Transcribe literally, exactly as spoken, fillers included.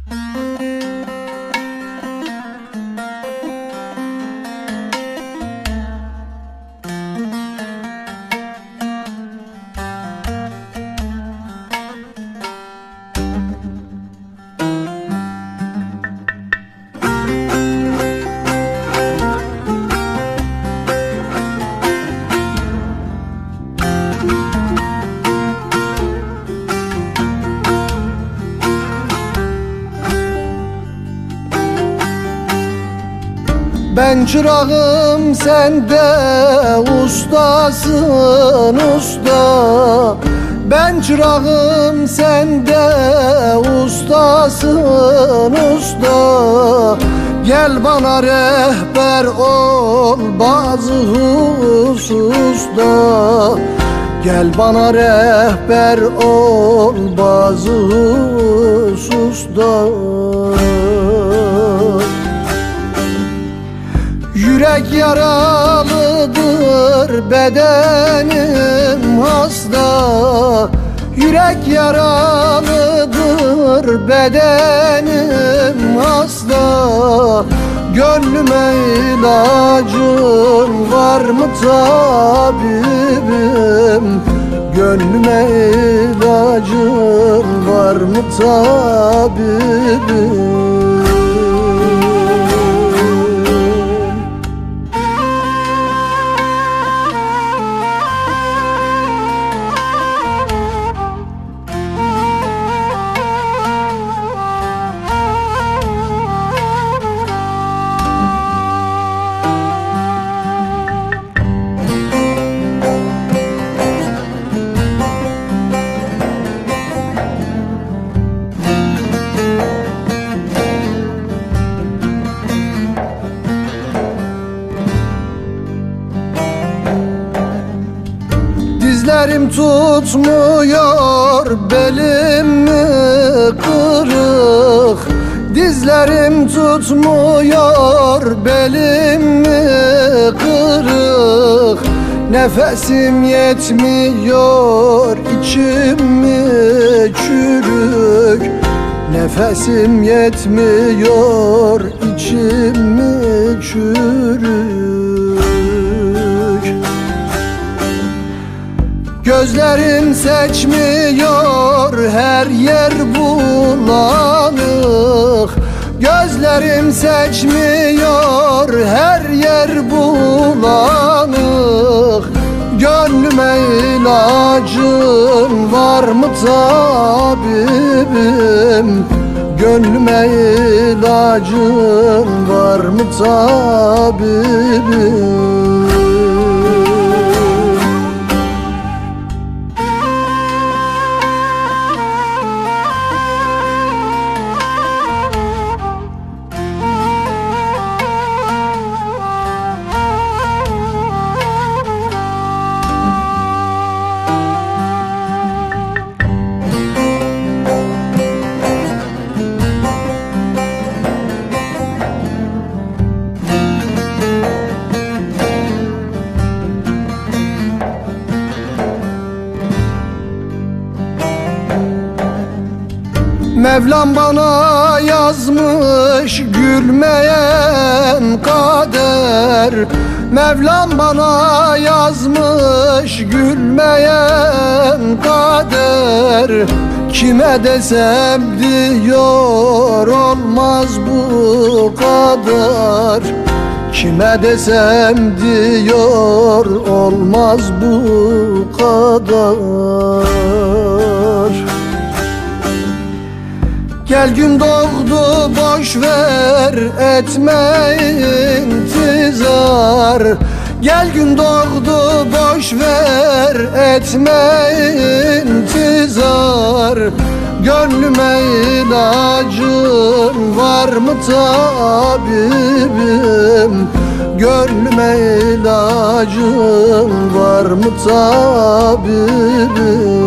Ben çırağım, sen de ustasın usta. Ben çırağım, sen de ustasın usta. Gel bana rehber ol bazı hususta. Gel bana rehber ol bazı hususta. Yürek yaralıdır, bedenim hasta. Yürek yaralıdır, bedenim hasta. Gönlüme ilacın var mı tabibim? Gönlüme ilacın var mı tabibim? Dizlerim tutmuyor, belim mi kırık? Dizlerim tutmuyor, belim mi kırık? Nefesim yetmiyor, içim mi çürük? Nefesim yetmiyor, içim mi çürük? Gözlerim seçmiyor, her yer bulanık. Gözlerim seçmiyor, her yer bulanık. Gönlüme ilacın var mı tabibim? Gönlüme ilacın var mı tabibim? Mevlam bana yazmış gülmeyen kader. Mevlam bana yazmış gülmeyen kader. Kime desem diyor olmaz bu kadar. Kime desem diyor olmaz bu kadar. Gel gün doğdu boş ver etme intizar. Gel gün doğdu boş ver etme intizar. Gönlüme ilacın var mı tabibim? Gönlüme ilacın var mı tabibim?